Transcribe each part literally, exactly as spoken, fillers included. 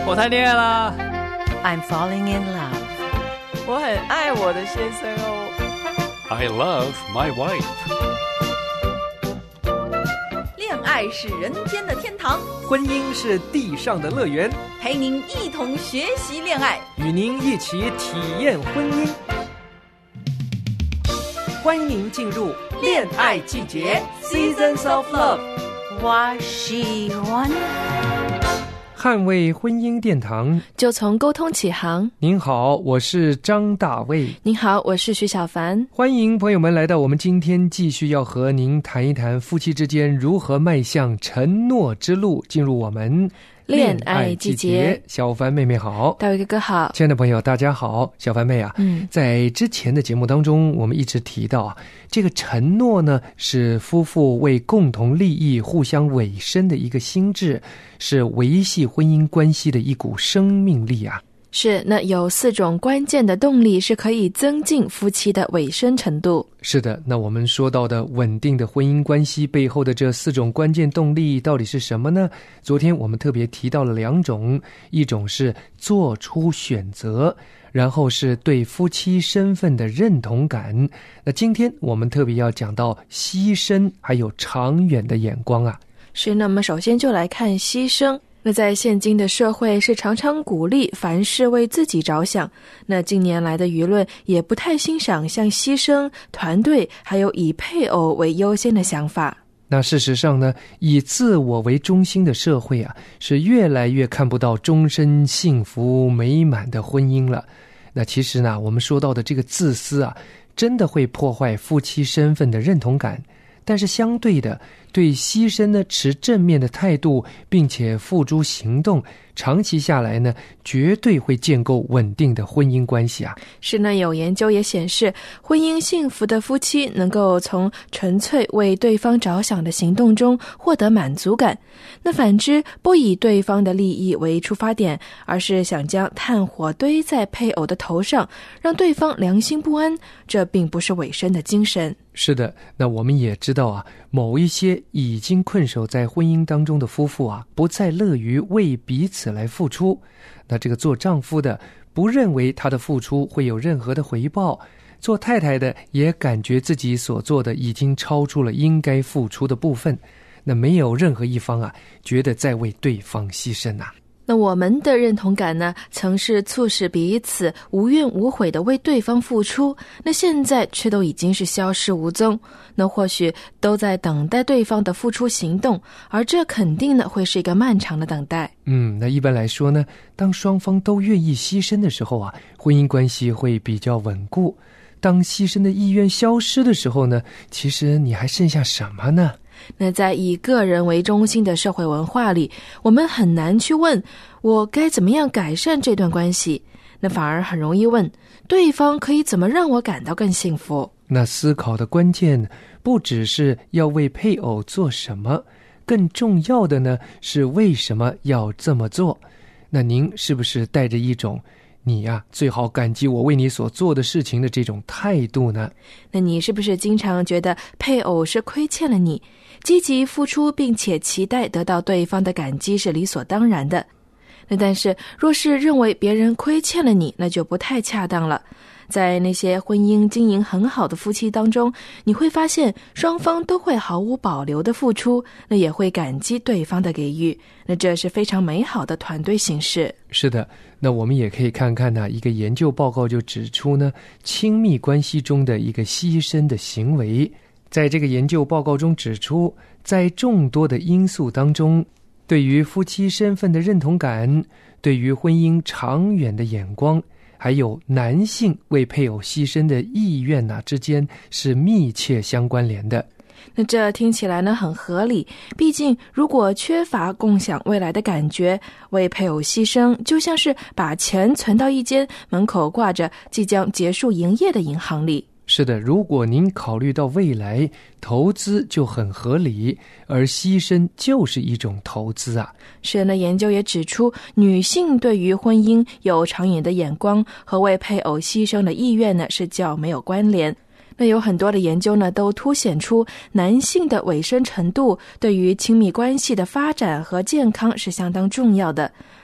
我谈恋爱啦。 I'm falling in love. 我很爱我的先生哦。 I love my wife. 恋爱是人间的天堂， 婚姻是地上的乐园， 陪您一同学习恋爱， 与您一起体验婚姻。欢迎您进入恋爱季节 Seasons of Love。 我喜欢捍卫婚姻殿堂， 就从沟通起航。 您好，我是张大卫。 您好，我是徐小凡。 欢迎朋友们来到我们今天继续要和您谈一谈夫妻之间如何迈向承诺之路，进入我们恋爱季节。 小凡妹妹好。 大卫哥哥好。 亲爱的朋友大家好。小凡妹啊，嗯，在之前的节目当中我们一直提到啊，这个承诺呢是夫妇为共同利益互相委身的一个心志，是维系婚姻关系的一股生命力啊。 是，那有四种关键的动力是可以增进夫妻的委身程度。 是的，那我们说到的稳定的婚姻关系背后的这四种关键动力到底是什么呢？昨天我们特别提到了两种，一种是做出选择，然后是对夫妻身份的认同感。那今天我们特别要讲到牺牲还有长远的眼光啊。 是，那么首先就来看牺牲。那在现今的社会是常常鼓励凡事为自己着想，那近年来的舆论也不太欣赏像牺牲、团队还有以配偶为优先的想法。 那事实上呢，以自我为中心的社会啊，是越来越看不到终身幸福美满的婚姻了。那其实呢，我们说到的这个自私啊，真的会破坏夫妻身份的认同感。但是相对的，对牺牲呢持正面的态度，并且付诸行动，长期下来呢，绝对会建构稳定的婚姻关系啊。 是呢，有研究也显示，婚姻幸福的夫妻能够从纯粹为对方着想的行动中获得满足感。那反之，不以对方的利益为出发点，而是想将炭火堆在配偶的头上，让对方良心不安，这并不是委身的精神。 是的，那我们也知道啊，某一些已经困守在婚姻当中的夫妇啊，不再乐于为彼此来付出。那这个做丈夫的不认为他的付出会有任何的回报，做太太的也感觉自己所做的已经超出了应该付出的部分。那没有任何一方啊，觉得在为对方牺牲啊。 那我们的认同感呢，曾是促使彼此无怨无悔地为对方付出，那现在却都已经是消失无踪。那或许都在等待对方的付出行动，而这肯定呢会是一个漫长的等待。 嗯，那一般来说呢，当双方都愿意牺牲的时候啊，婚姻关系会比较稳固。当牺牲的意愿消失的时候呢，其实你还剩下什么呢？ 那在以个人为中心的社会文化里，我们很难去问我该怎么样改善这段关系，那反而很容易问对方可以怎么让我感到更幸福。 那思考的关键不只是要为配偶做什么，更重要的呢是为什么要这么做。那您是不是带着一种你呀、啊，最好感激我为你所做的事情的这种态度呢？ 那你是不是经常觉得配偶是亏欠了你，积极付出并且期待得到对方的感激是理所当然的？那但是若是认为别人亏欠了你，那就不太恰当了。在那些婚姻经营很好的夫妻当中，你会发现双方都会毫无保留的付出，那也会感激对方的给予，那这是非常美好的团队形式。 是的，那我们也可以看看呢、啊，一个研究报告就指出呢，亲密关系中的一个牺牲的行为。在这个研究报告中指出，在众多的因素当中，对于夫妻身份的认同感，对于婚姻长远的眼光，还有男性为配偶牺牲的意愿啊之间是密切相关联的。 那这听起来呢很合理，毕竟如果缺乏共享未来的感觉，为配偶牺牲就像是把钱存到一间门口挂着即将结束营业的银行里。 是的，如果您考虑到未来，投资就很合理，而牺牲就是一种投资啊。 是呢，研究也指出，女性对于婚姻有长远的眼光和为配偶牺牲的意愿呢是较没有关联。那有很多的研究呢都凸显出男性的委身程度对于亲密关系的发展和健康是相当重要的。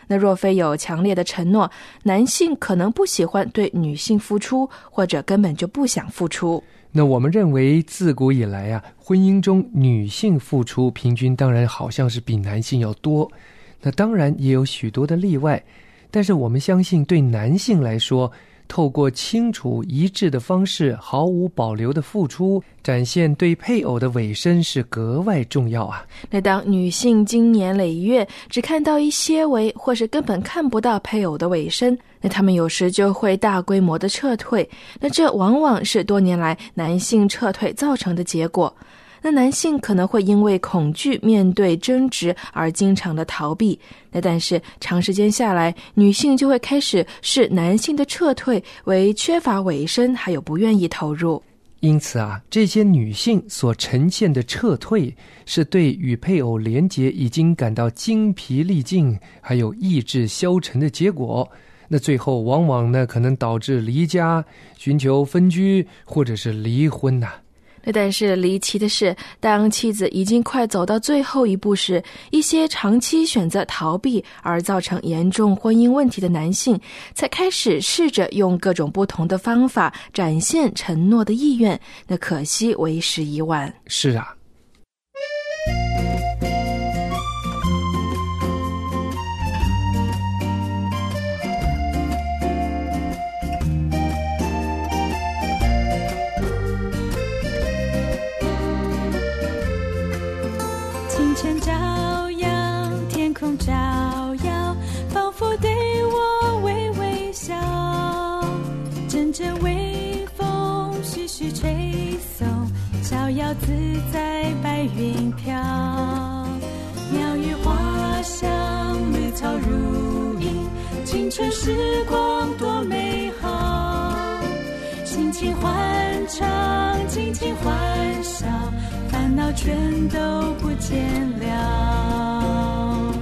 那若非有强烈的承诺，男性可能不喜欢对女性付出，或者根本就不想付出。 那我们认为自古以来啊，婚姻中女性付出平均当然好像是比男性要多，那当然也有许多的例外，但是我们相信对男性来说，透过清楚一致的方式，毫无保留的付出，展现对配偶的委身是格外重要啊。 那当女性经年累月只看到一些微或是根本看不到配偶的委身，那他们有时就会大规模的撤退，那这往往是多年来男性撤退造成的结果。那男性可能会因为恐惧面对争执而经常的逃避，那但是长时间下来，女性就会开始视男性的撤退为缺乏委身，还有不愿意投入。 因此啊，这些女性所呈现的撤退，是对与配偶连结已经感到精疲力尽，还有意志消沉的结果。那最后往往呢，可能导致离家、寻求分居，或者是离婚呐、啊。 但是离奇的是，当妻子已经快走到最后一步时，一些长期选择逃避而造成严重婚姻问题的男性，才开始试着用各种不同的方法展现承诺的意愿，那可惜为时已晚。 是啊。 晨照耀，天空照耀，仿佛对我微微笑。阵阵微风徐徐吹送，逍遥自在白云飘。鸟语花香，绿草如茵，青春时光多美好。心情欢畅，尽情欢笑，烦恼全都不见了。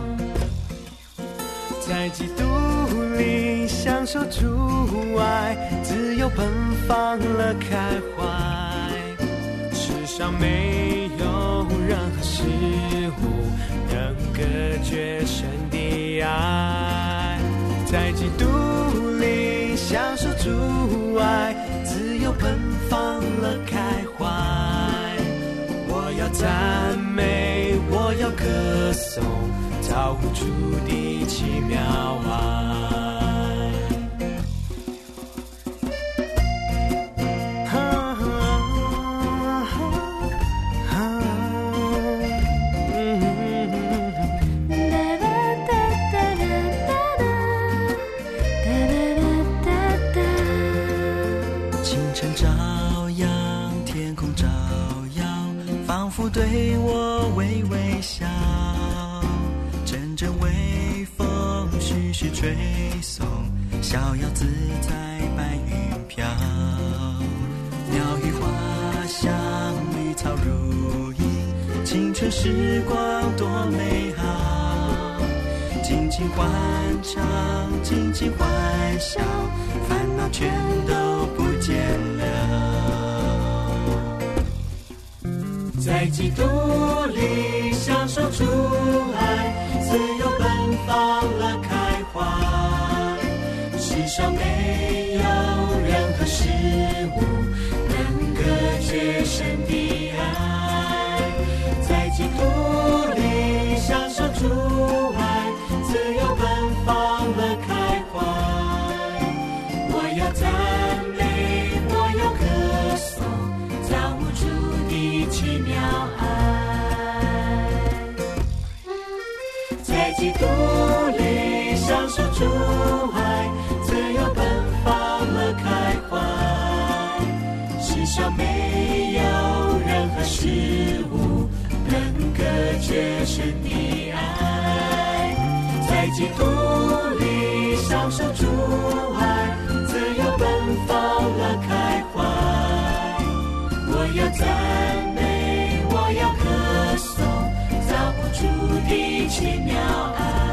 在基督里享受主爱，自由奔放了开怀。世上没有任何事物能隔绝神的爱。在基督里享受主爱，自由奔放了开怀。我要赞美，我要歌颂，造物主的奇妙爱。对我微微笑，阵阵微风徐徐吹送，逍遥自在白云飘。鸟语花香，绿草如茵，青春时光多美好。尽情欢唱，尽情欢笑，烦恼全都不见了。在基督里享受主爱，自由奔放了开怀。世上没有任何事物能隔绝神的爱。在基督里享受主爱，自由奔放了开怀。我要赞美，我要歌颂，造物主的奇妙爱。在基督里享受主爱，自由奔放了开怀。世上没有任何事物能隔绝神的爱。在基督里享受主爱，自由奔放了开怀。我要赞美，我要歌颂，造物主的奇妙爱。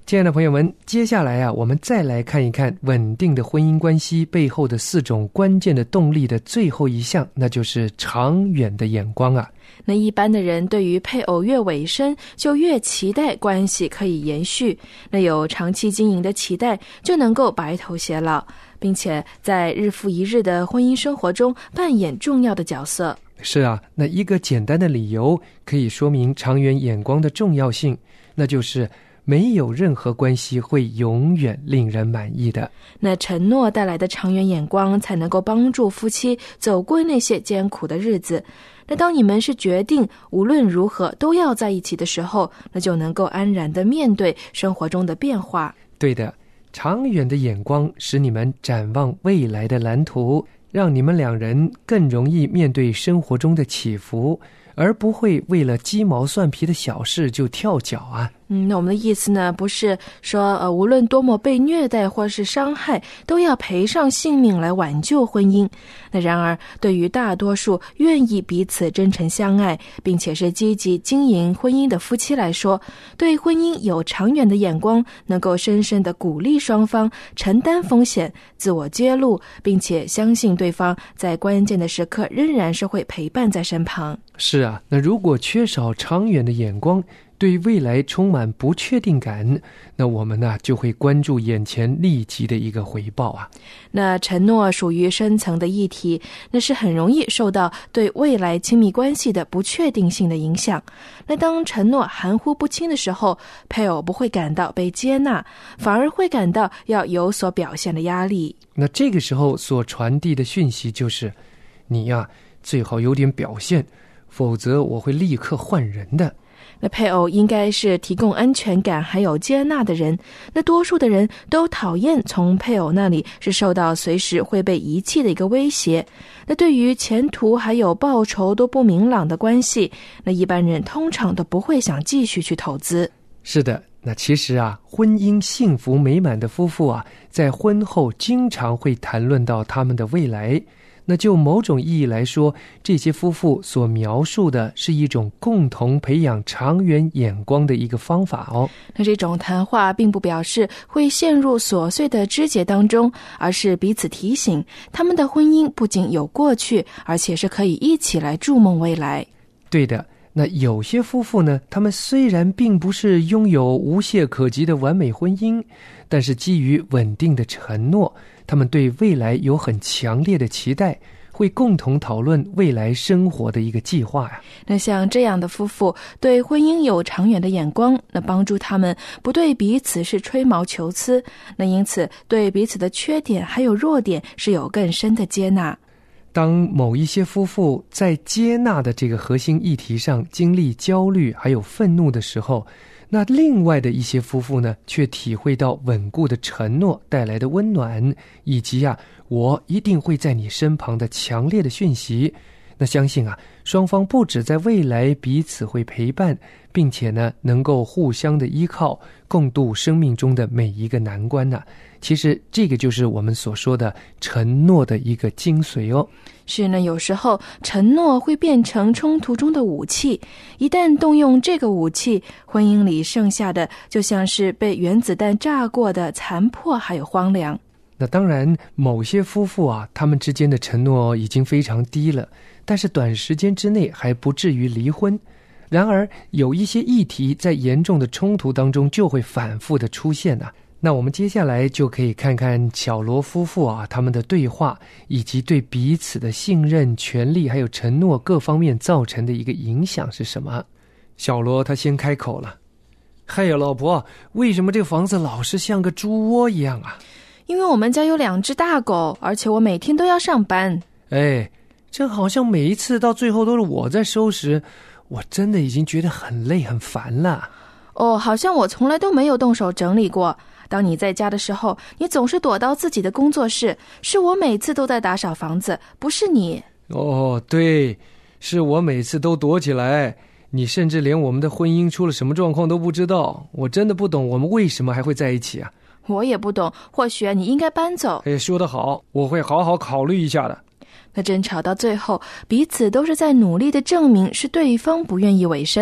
亲爱的朋友们，接下来啊，我们再来看一看稳定的婚姻关系背后的四种关键的动力的最后一项，那就是长远的眼光啊。 那一般的人对于配偶越委身，就越期待关系可以延续。那有长期经营的期待，就能够白头偕老，并且在日复一日的婚姻生活中扮演重要的角色。 是啊，那一个简单的理由可以说明长远眼光的重要性，那就是没有任何关系会永远令人满意的。 那承诺带来的长远眼光才能够帮助夫妻走过那些艰苦的日子。那当你们是决定无论如何都要在一起的时候，那就能够安然地面对生活中的变化。 对的，长远的眼光使你们展望未来的蓝图，让你们两人更容易面对生活中的起伏，而不会为了鸡毛蒜皮的小事就跳脚啊。 嗯，那我们的意思呢，不是说呃，无论多么被虐待或是伤害，都要赔上性命来挽救婚姻。那然而，对于大多数愿意彼此真诚相爱，并且是积极经营婚姻的夫妻来说，对婚姻有长远的眼光，能够深深地鼓励双方承担风险、自我揭露，并且相信对方在关键的时刻仍然是会陪伴在身旁。 是啊，那如果缺少长远的眼光，对未来充满不确定感，那我们呢就会关注眼前立即的一个回报啊。 那承诺属于深层的议题，那是很容易受到对未来亲密关系的不确定性的影响。那当承诺含糊不清的时候，配偶不会感到被接纳，反而会感到要有所表现的压力。 那这个时候所传递的讯息就是，你呀最好有点表现，否则我会立刻换人的。 那配偶应该是提供安全感还有接纳的人，那多数的人都讨厌从配偶那里是受到随时会被遗弃的一个威胁。那对于前途还有报酬都不明朗的关系，那一般人通常都不会想继续去投资。 是的，那其实啊，婚姻幸福美满的夫妇啊，在婚后经常会谈论到他们的未来。那就某种意义来说，这些夫妇所描述的是一种共同培养长远眼光的一个方法哦。 那这种谈话并不表示会陷入琐碎的枝节当中，而是彼此提醒，他们的婚姻不仅有过去，而且是可以一起来筑梦未来。 对的，那有些夫妇呢，他们虽然并不是拥有无懈可击的完美婚姻，但是基于稳定的承诺，他们对未来有很强烈的期待，会共同讨论未来生活的一个计划呀。 那像这样的夫妇对婚姻有长远的眼光，那帮助他们不对彼此是吹毛求疵，那因此对彼此的缺点还有弱点是有更深的接纳。 当某一些夫妇在接纳的这个核心议题上经历焦虑还有愤怒的时候，那另外的一些夫妇呢，却体会到稳固的承诺带来的温暖，以及啊，我一定会在你身旁的强烈的讯息。那相信啊，双方不止在未来彼此会陪伴，并且呢，能够互相的依靠，共度生命中的每一个难关呢。其实这个就是我们所说的承诺的一个精髓哦。 是呢，有时候承诺会变成冲突中的武器，一旦动用这个武器，婚姻里剩下的就像是被原子弹炸过的残破还有荒凉。 那当然，某些夫妇啊，他们之间的承诺已经非常低了，但是短时间之内还不至于离婚。然而有一些议题在严重的冲突当中就会反复的出现啊。那我们接下来就可以看看巧罗夫妇啊，他们的对话，以及对彼此的信任、权利还有承诺各方面造成的一个影响是什么。小罗他先开口了：嗨呀老婆，为什么这个房子老是像个猪窝一样啊？ 因为我们家有两只大狗，而且我每天都要上班。 哎，这好像每一次到最后都是我在收拾，我真的已经觉得很累很烦了。 哦，好像我从来都没有动手整理过。当你在家的时候，你总是躲到自己的工作室，是我每次都在打扫房子，不是你。 哦，对，是我每次都躲起来，你甚至连我们的婚姻出了什么状况都不知道。我真的不懂我们为什么还会在一起啊。 我也不懂，或许你应该搬走。 哎，说得好，我会好好考虑一下的。 那争吵到最后，彼此都是在努力的证明是对方不愿意委身。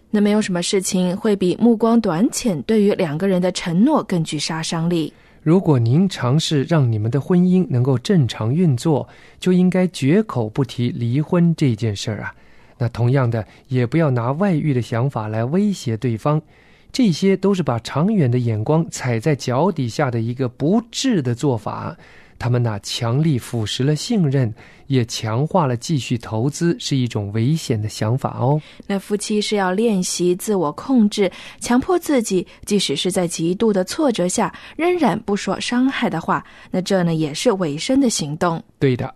那没有什么事情会比目光短浅对于两个人的承诺更具杀伤力。 如果您尝试让你们的婚姻能够正常运作，就应该绝口不提离婚这件事儿啊。那同样的，也不要拿外遇的想法来威胁对方，这些都是把长远的眼光踩在脚底下的一个不智的做法。他们那强力腐蚀了信任，也强化了继续投资，是一种危险的想法哦。 那夫妻是要练习自我控制，强迫自己即使是在极度的挫折下仍然不说伤害的话，那这呢也是委身的行动。 对的。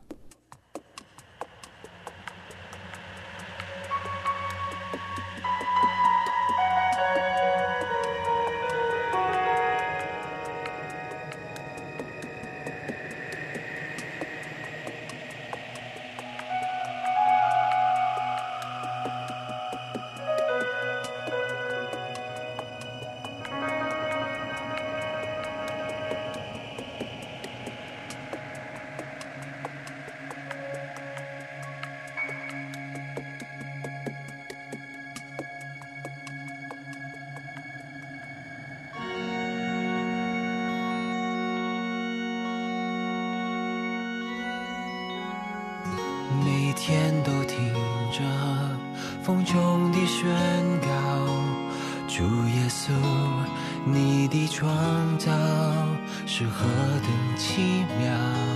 每天都听着风中的宣告，主耶稣，你的创造是何等奇妙，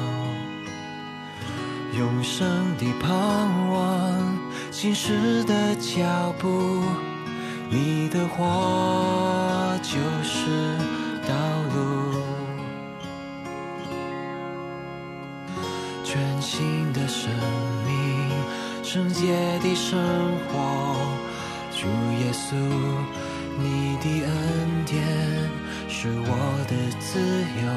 永生的盼望，今世的脚步，你的话就是道路，全新的生命，圣洁的生活，主耶稣，你的恩典是我的自由，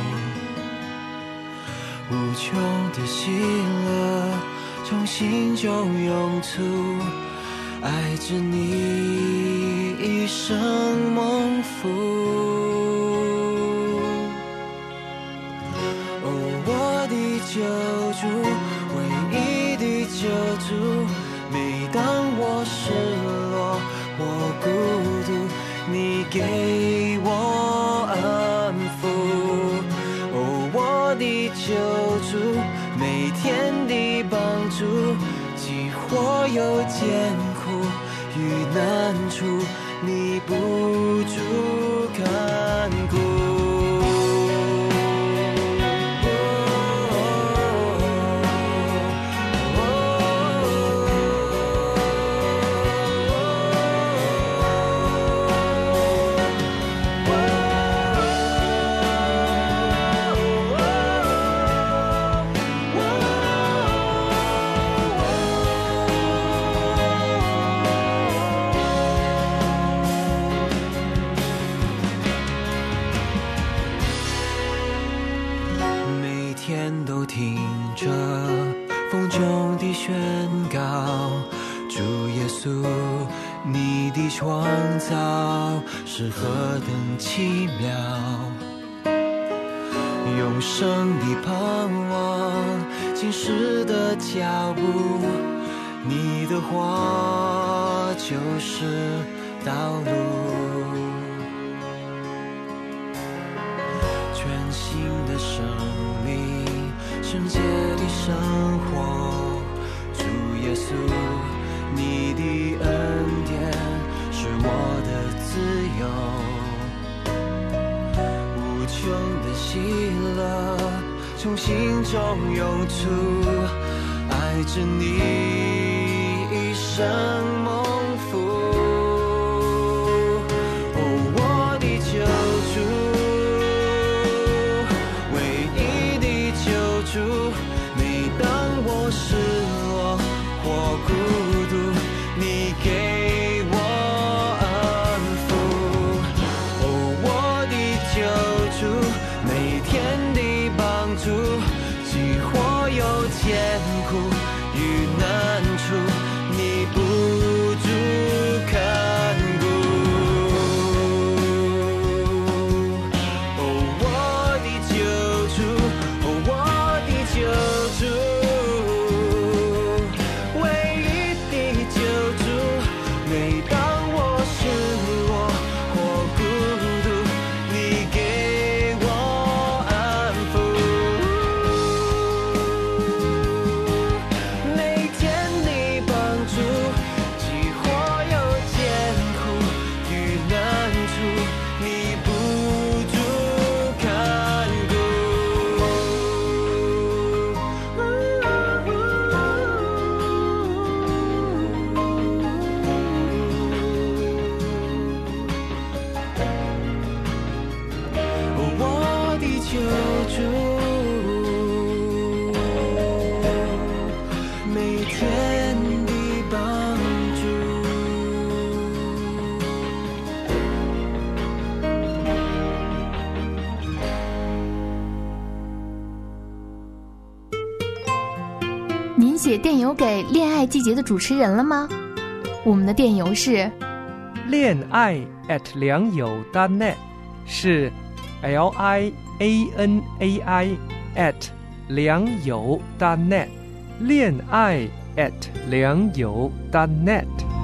无穷的喜乐从心中涌出，爱着你一生蒙福。哦，我的救主，唯一的救主，每当我失落我孤独，你给我安抚。哦，我的救主，每天的帮助，既或有艰苦与难处，你不住看顾。你的创造是何等奇妙，永生的盼望，今世的脚步，你的话就是道路，全新的生命，圣洁的生活，主耶稣，你的恩典是我的自由，无穷的喜乐从心中涌出，爱着你一生蒙福。哦，我的救主，唯一的救主，每当我失落或孤独，你给我安抚。哦，我的救主，每天的帮助，既或有艰苦与难处，你不住看顾。哦，我的救主，哦，我的救主，唯一的救主，每当我您写电邮给恋爱季节的主持人了吗？我们的电邮是恋爱 at 良友 dot net， 是 L I A N A I at 良友 dot net， 恋爱 at 良友 dot net。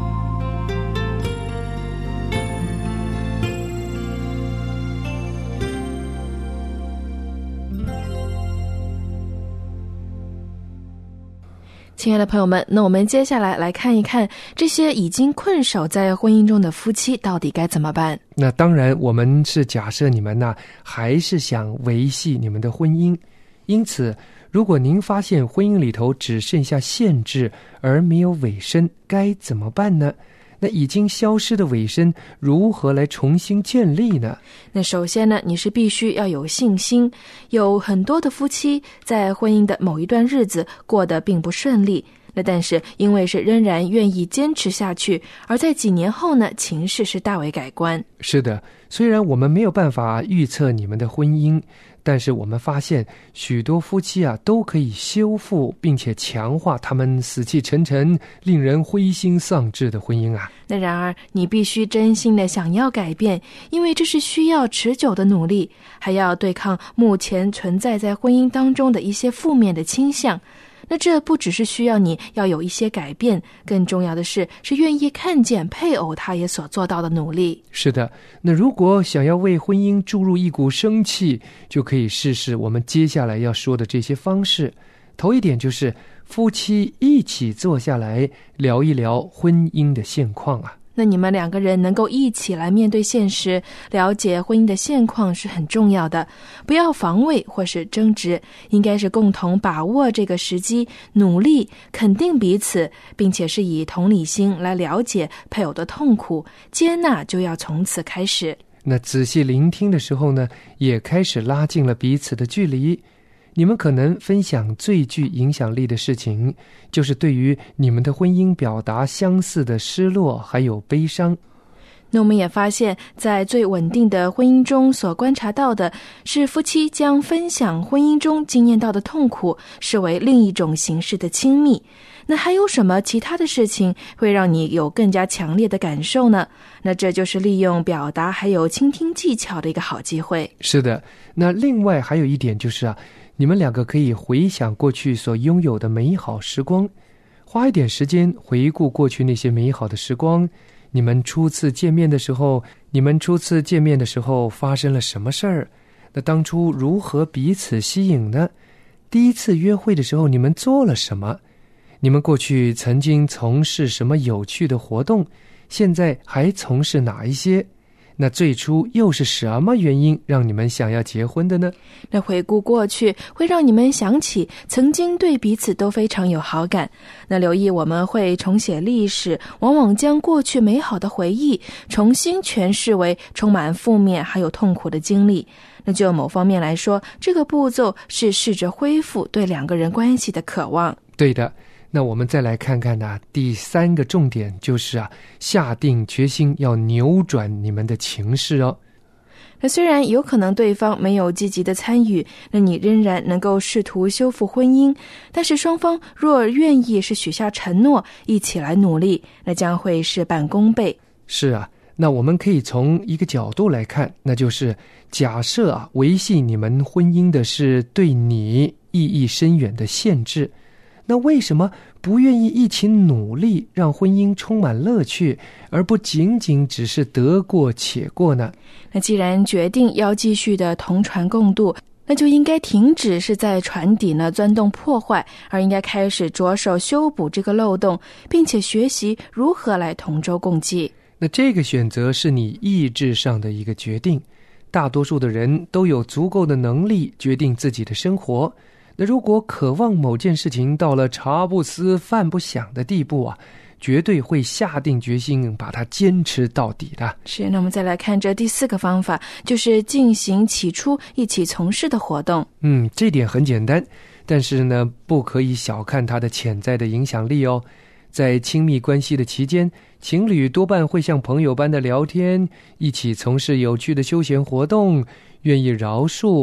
亲爱的朋友们，那我们接下来来看一看这些已经困守在婚姻中的夫妻到底该怎么办。 那当然我们是假设你们呢还是想维系你们的婚姻，因此如果您发现婚姻里头只剩下限制而没有尾声，该怎么办呢？那已经消失的尾声如何来重新建立呢？ 那首先呢，你是必须要有信心。有很多的夫妻在婚姻的某一段日子过得并不顺利，那但是因为是仍然愿意坚持下去，而在几年后呢，情势是大为改观。 是的，虽然我们没有办法预测你们的婚姻，但是我们发现许多夫妻啊都可以修复并且强化他们死气沉沉、令人灰心丧志的婚姻啊。 那然而你必须真心的想要改变，因为这是需要持久的努力，还要对抗目前存在在婚姻当中的一些负面的倾向。那这不只是需要你要有一些改变，更重要的是是愿意看见配偶他也所做到的努力。 是的，那如果想要为婚姻注入一股生气，就可以试试我们接下来要说的这些方式。头一点就是夫妻一起坐下来聊一聊婚姻的现况啊。 那你们两个人能够一起来面对现实，了解婚姻的现况是很重要的，不要防卫或是争执，应该是共同把握这个时机，努力肯定彼此，并且是以同理心来了解配偶的痛苦，接纳就要从此开始。 那仔细聆听的时候呢，也开始拉近了彼此的距离。你们可能分享最具影响力的事情，就是对于你们的婚姻表达相似的失落还有悲伤。 那我们也发现，在最稳定的婚姻中所观察到的是，夫妻将分享婚姻中经验到的痛苦视为另一种形式的亲密。那还有什么其他的事情会让你有更加强烈的感受呢？那这就是利用表达还有倾听技巧的一个好机会。 是的，那另外还有一点就是啊，你们两个可以回想过去所拥有的美好时光，花一点时间回顾过去那些美好的时光。你们初次见面的时候，你们初次见面的时候发生了什么事儿？那当初如何彼此吸引呢？第一次约会的时候，你们做了什么？你们过去曾经从事什么有趣的活动？现在还从事哪一些？那最初又是什么原因让你们想要结婚的呢？ 那回顾过去会让你们想起曾经对彼此都非常有好感。那留意我们会重写历史，往往将过去美好的回忆重新诠释为充满负面还有痛苦的经历。那就某方面来说，这个步骤是试着恢复对两个人关系的渴望。 对的，那我们再来看看呢、啊，第三个重点就是啊，下定决心要扭转你们的情势哦。 那虽然有可能对方没有积极的参与，那你仍然能够试图修复婚姻，但是双方若愿意是许下承诺，一起来努力，那将会事半功倍。 是啊，那我们可以从一个角度来看，那就是假设啊，维系你们婚姻的是对你意义深远的限制，那为什么不愿意一起努力，让婚姻充满乐趣，而不仅仅只是得过且过呢？ 那既然决定要继续的同船共渡，那就应该停止是在船底呢钻洞破坏，而应该开始着手修补这个漏洞，并且学习如何来同舟共济。 那这个选择是你意志上的一个决定，大多数的人都有足够的能力决定自己的生活。那如果渴望某件事情到了茶不思饭不想的地步啊，绝对会下定决心把它坚持到底的。 是，那我们再来看这第四个方法，就是进行起初一起从事的活动。 嗯，这点很简单，但是呢，不可以小看它的潜在的影响力哦。在亲密关系的期间，情侣多半会像朋友般的聊天，一起从事有趣的休闲活动，愿意饶恕，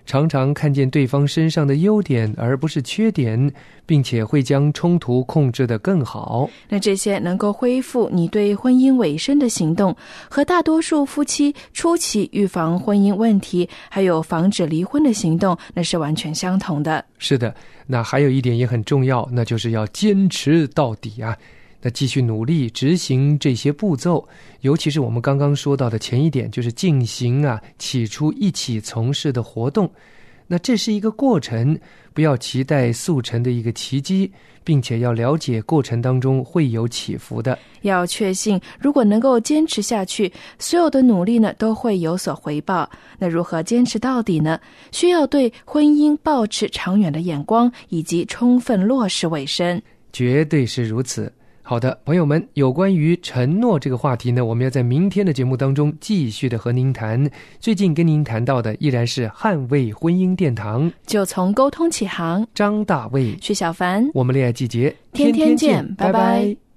常常看见对方身上的优点而不是缺点，并且会将冲突控制得更好。 那这些能够恢复你对婚姻委身的行动，和大多数夫妻初期预防婚姻问题还有防止离婚的行动，那是完全相同的。 是的，那还有一点也很重要，那就是要坚持到底啊。那继续努力执行这些步骤，尤其是我们刚刚说到的前一点，就是进行啊起初一起从事的活动。那这是一个过程，不要期待速成的一个奇迹，并且要了解过程当中会有起伏的。 要确信，如果能够坚持下去，所有的努力呢都会有所回报。那如何坚持到底呢？需要对婚姻抱持长远的眼光，以及充分落实委身。 绝对是如此。好的，朋友们，有关于承诺这个话题呢，我们要在明天的节目当中继续的和您谈。最近跟您谈到的依然是捍卫婚姻殿堂， 就从沟通起航。 张大卫、 徐小凡， 我们恋爱季节天天见，拜拜。